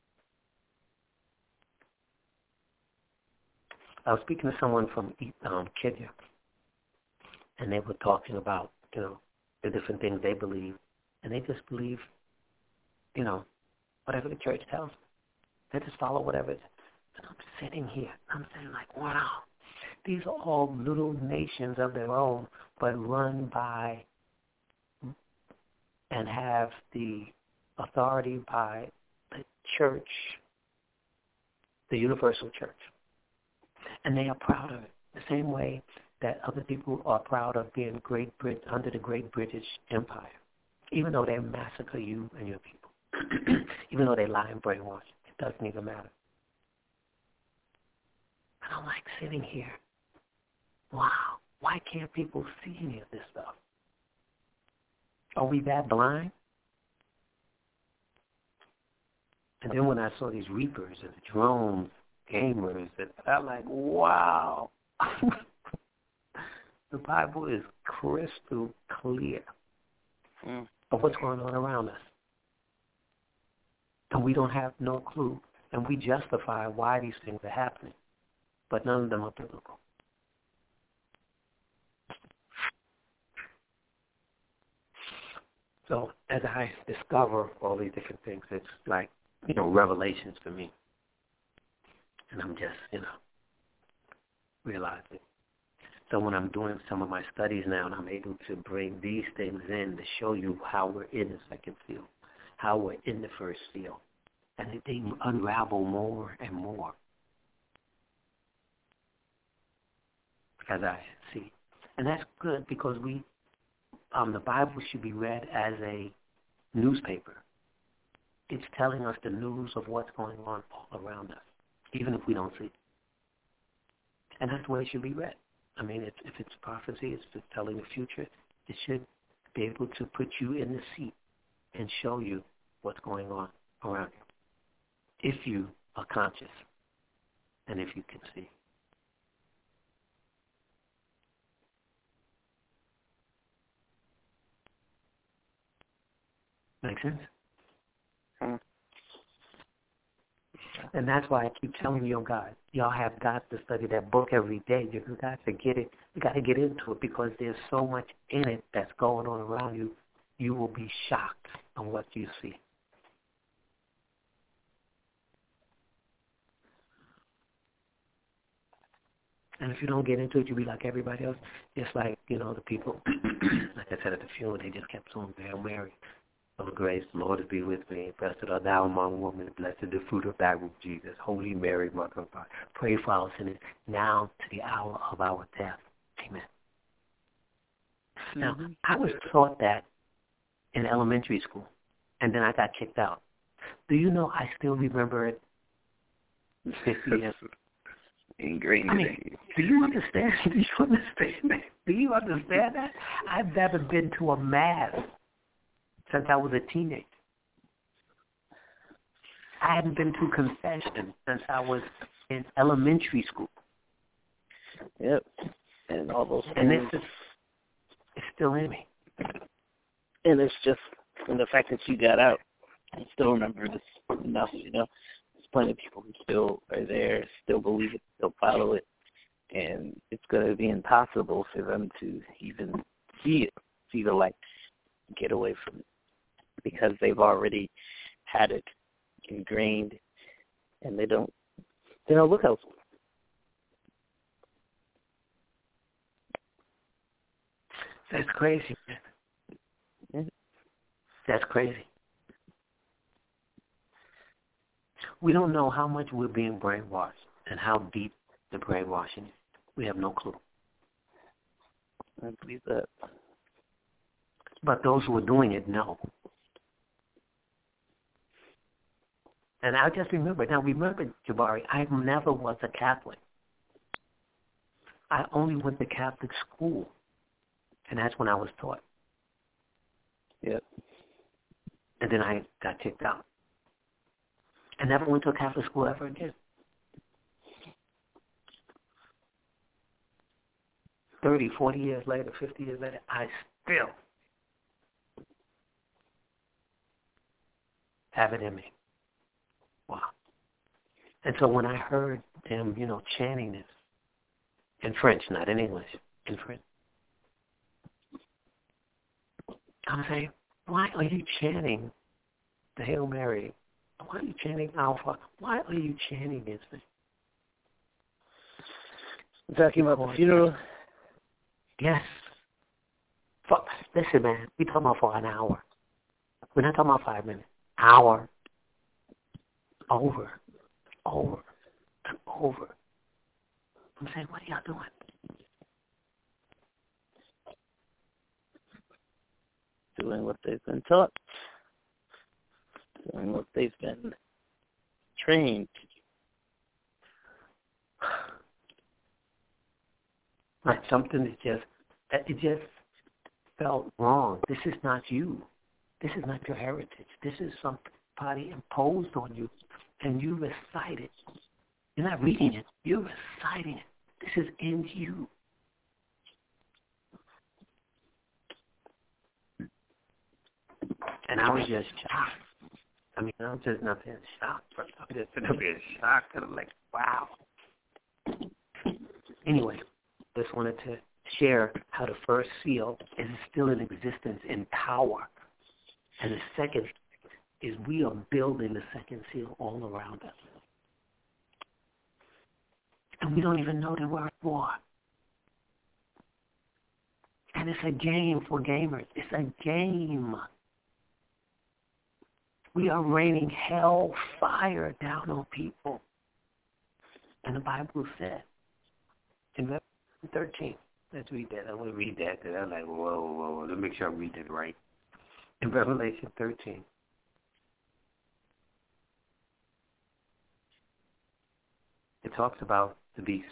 I was speaking to someone from Kenya, and they were talking about, the different things they believe, and they just believe, whatever the church tells them. They just follow whatever it is. And I'm sitting here, I'm saying like, wow, these are all little nations of their own, but run by and have the authority by the church, the universal church. And they are proud of it, the same way that other people are proud of being under the Great British Empire, even though they massacre you and your people, even though they lie and brainwash. It doesn't even matter. And I'm like sitting here, wow, why can't people see any of this stuff? Are we that blind? And then when I saw these Reapers and the drones, gamers, I'm like, wow. The Bible is crystal clear of what's going on around us. And we don't have no clue. And we justify why these things are happening. But none of them are biblical. So as I discover all these different things, it's like, revelations for me. And I'm just, realizing. So when I'm doing some of my studies now, and I'm able to bring these things in to show you how we're in the second field, how we're in the first field, and they unravel more and more as I see. And that's good because the Bible should be read as a newspaper. It's telling us the news of what's going on all around us, even if we don't see it. And that's the way it should be read. I mean, if it's prophecy, it's just telling the future, it should be able to put you in the seat and show you what's going on around you, if you are conscious and if you can see. Make sense? And that's why I keep telling you guys, y'all have got to study that book every day. You've got to get it. You got to get into it because there's so much in it that's going on around you. You will be shocked on what you see. And if you don't get into it, you'll be like everybody else. Just like, the people, like I said at the funeral, they just kept on Hail Mary. Oh, grace, Lord, be with me. Blessed art thou among women. Blessed the fruit of thy womb, Jesus. Holy Mary, Mother of God. Pray for our sinners now to the hour of our death. Amen. Now, I was taught that in elementary school, and then I got kicked out. Do you know I still remember it 50 years? Ingrained do you understand? Do you understand that? Do you understand that? I've never been to a mass since I was a teenager. I haven't been to confession since I was in elementary school. Yep. And all those things. And it's still in me. And it's just, and the fact that you got out, I still remember this enough, There's plenty of people who still are there, still believe it, still follow it. And it's going to be impossible for them to even see it, see the light, get away from it, because they've already had it ingrained, and they don't look elsewhere. That's crazy. That's crazy. We don't know how much we're being brainwashed and how deep the brainwashing is. We have no clue. I believe that. But those who are doing it know. And I just remember, Jabari, I never was a Catholic. I only went to Catholic school, and that's when I was taught. Yep. And then I got kicked out. I never went to a Catholic school ever again. 30, 40 years later, 50 years later, I still have it in me. Wow. And so when I heard them, chanting this in French, not in English, in French, I'm saying, why are you chanting the Hail Mary? Why are you chanting Alpha? Why are you chanting this thing? I'm talking about the funeral? Yes. Listen, man, we're talking about for an hour. We're not talking about 5 minutes. Hour. Over. And over. I'm saying, what are y'all doing? Doing what they've been taught. Doing what they've been trained to do. Like something it just felt wrong. This is not you. This is not your heritage. This is somebody imposed on you, and you recite it. You're not reading it. You're reciting it. This is in you. And I was just shocked. I'm just not being shocked. I'm just being shocked. And I'm like, wow. Anyway, just wanted to share how the first seal is still in existence in power. And the second is we are building the second seal all around us. And we don't even know that we're at war. And it's a game for gamers. It's a game. We are raining hell fire down on people. And the Bible said in Revelation 13, let's read that. I want to read that because I'm like, whoa, let me make sure I read it right. In Revelation 13, it talks about the beast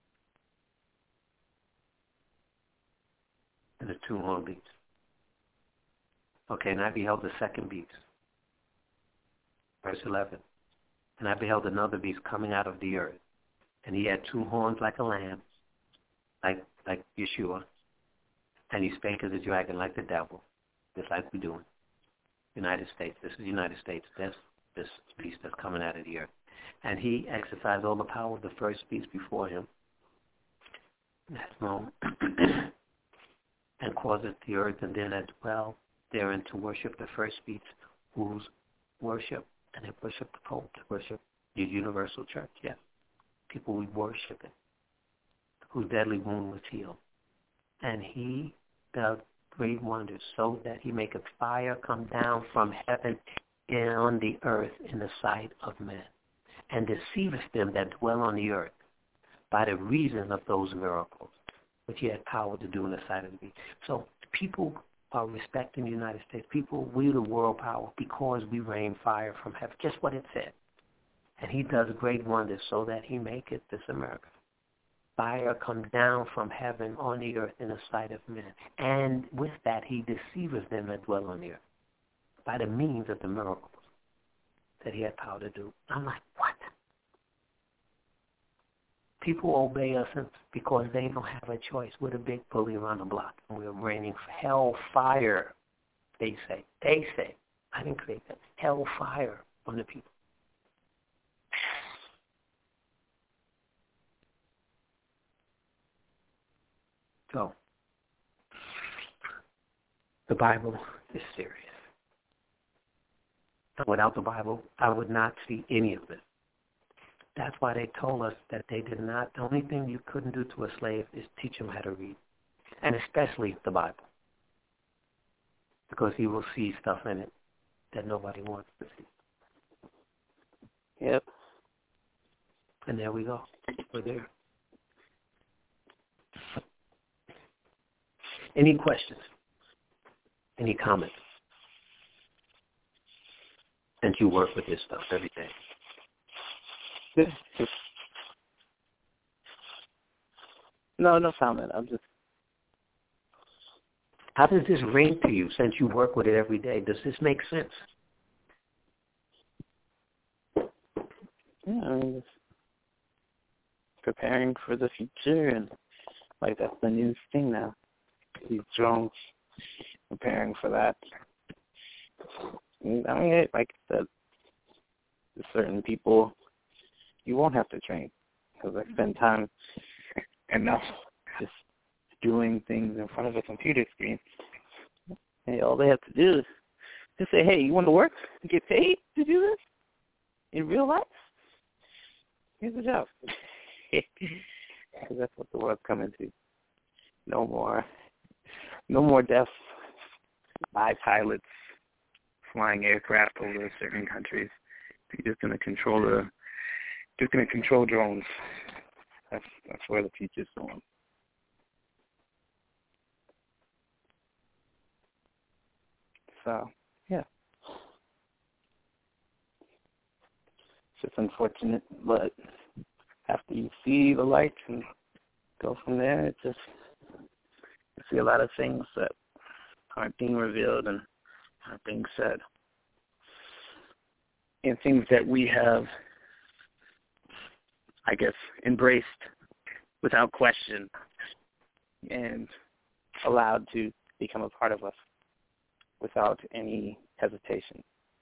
and the two-horned beast. Okay, and I beheld the second beast. Verse 11. And I beheld another beast coming out of the earth. And he had two horns like a lamb, like Yeshua. And he spake as a dragon like the devil, just like we do in United States. This is the United States. That's this beast that's coming out of the earth. And he exercised all the power of the first beast before him. That's known. And causeth the earth and them that dwell therein to worship the first beast, whose worship, and they worship the Pope, they worship the universal church, yes. People we worship it, whose deadly wound was healed. And he, the great wonders, so that he maketh fire come down from heaven on the earth in the sight of men, and deceiveth them that dwell on the earth by the reason of those miracles which he had power to do in the sight of the beast. So people are respecting the United States. People, we the world power, because we rain fire from heaven. Just what it said. And he does great wonders, so that he maketh this America. Fire come down from heaven on the earth in the sight of men. And with that he deceiveth them that dwell on the earth by the means of the miracles that he had power to do. I'm like, what? People obey us because they don't have a choice. We're the big bully around the block. And we're raining hell fire, they say. They say. I didn't create that. Hell fire on the people. So, the Bible is serious. Without the Bible, I would not see any of this. That's why they told us that they did not, the only thing you couldn't do to a slave is teach him how to read, and especially the Bible, because he will see stuff in it that nobody wants to see. Yep. And there we go. We're there. Any questions? Any comments? Since you work with this stuff every day. No comment. I'm just. How does this ring to you since you work with it every day? Does this make sense? Yeah, I mean, just preparing for the future, and like that's the new thing now. These drones, preparing for that. I mean, like I said, certain people you won't have to train, because I spend time enough just doing things in front of a computer screen. And all they have to do is just say, hey, you want to work to get paid to do this in real life? Here's the job. That's what the world's coming to. No more deaths by pilots flying aircraft over certain countries. They're just going to control drones. That's where the future's going. So, yeah. It's just unfortunate, but after you see the lights and go from there, it's just you see a lot of things that aren't being revealed and aren't being said. And things that we have, I guess, embraced without question and allowed to become a part of us without any hesitation.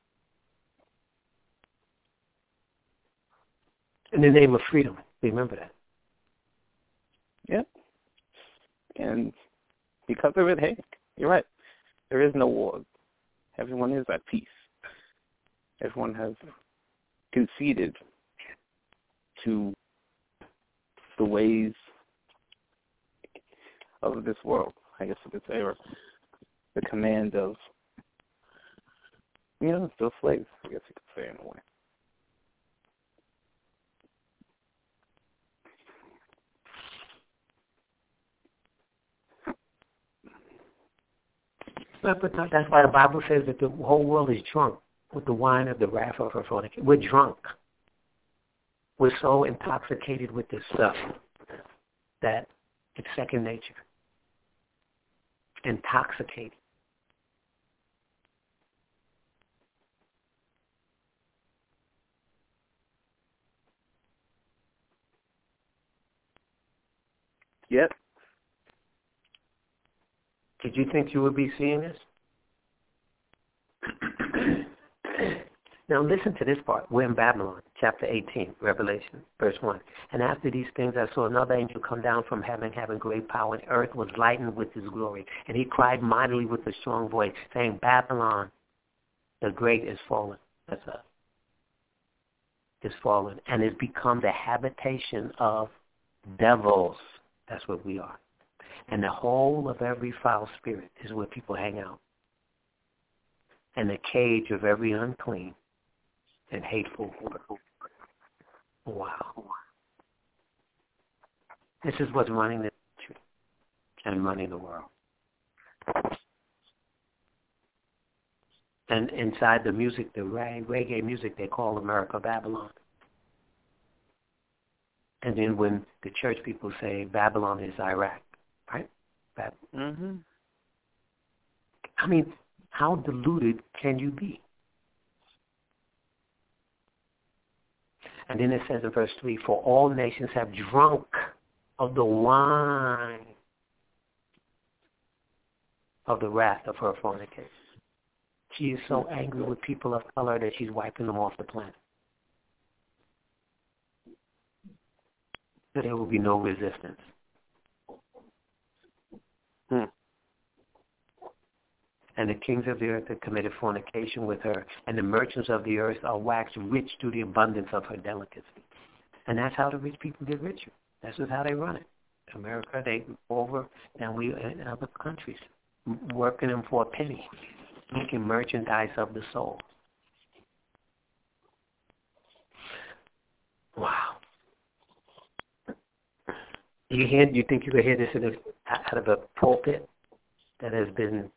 In the name of freedom, remember that. Yep. And because of it, hey, you're right. There is no war. Everyone is at peace. Everyone has conceded to the ways of this world, I guess you could say, or the command of, still slaves, I guess you could say in a way. But that's why the Bible says that the whole world is drunk with the wine of the wrath of her fornication. We're drunk. We're so intoxicated with this stuff that it's second nature. Intoxicated. Yep. Did you think you would be seeing this? Now listen to this part. We're in Babylon, chapter 18, Revelation, verse 1. And after these things I saw another angel come down from heaven, having great power, and earth was lightened with his glory. And he cried mightily with a strong voice, saying, Babylon, the great is fallen. That's us. Is fallen, and is become the habitation of devils. That's what we are. And the whole of every foul spirit is where people hang out. And the cage of every unclean and hateful word. Wow. This is what's running the country and running the world. And inside the music, the reggae music, they call America Babylon. And then when the church people say Babylon is Iraq, right? Mhm. I mean, how deluded can you be? And then it says in verse 3, for all nations have drunk of the wine of the wrath of her fornication. She is so angry with people of color that she's wiping them off the planet. So there will be no resistance. And the kings of the earth have committed fornication with her, and the merchants of the earth are waxed rich through the abundance of her delicacy. And that's how the rich people get richer. That's just how they run it. America, they over than we in other countries, working them for a penny, making merchandise of the soul. Wow. You think you could hear this out of a pulpit that has been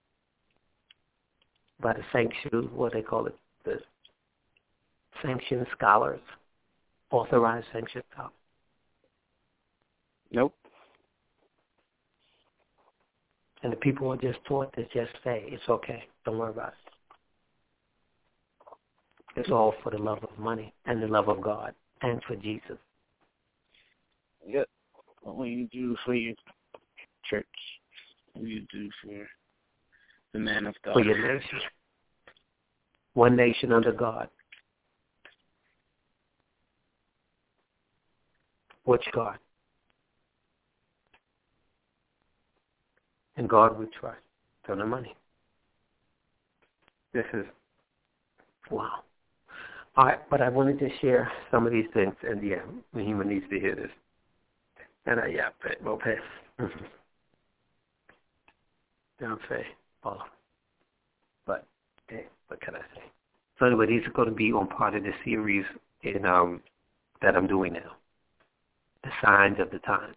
by the sanctioned, what they call it, the sanctioned scholars, authorized sanctioned scholars? Nope. And the people are just taught to just say, it's okay, don't worry about it. It's all for the love of money and the love of God and for Jesus. Yep. What will you do for your church? What will you do for the man of God? For your nation. One nation under God. Which God? And God we trust. Turn the money. This is, wow. All right, but I wanted to share some of these things, and yeah, the human needs to hear this. And we'll pay. Don't say, follow. But, hey, what can I say? So anyway, these are going to be on part of the series in that I'm doing now. The Signs of the Times.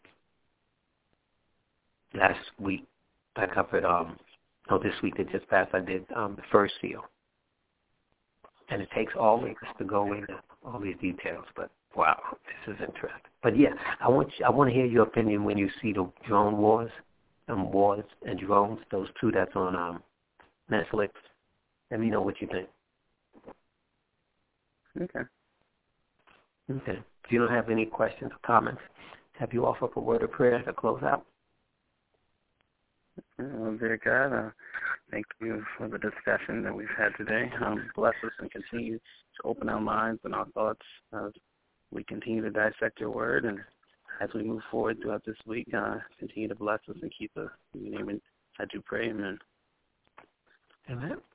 Last week, I covered, this week that just passed, I did the first seal. And it takes all weeks to go into all these details, but wow, this is interesting. But yeah, I want to hear your opinion when you see the drone wars and drones, those two that's on Netflix. Let me know what you think. Okay. Okay. If you don't have any questions or comments, have you offered up a word of prayer to close out? Dear God, thank you for the discussion that we've had today. Bless us and continue to open our minds and our thoughts as we continue to dissect your word. And as we move forward throughout this week, continue to bless us and keep us. In your name, I do pray. Amen. Amen.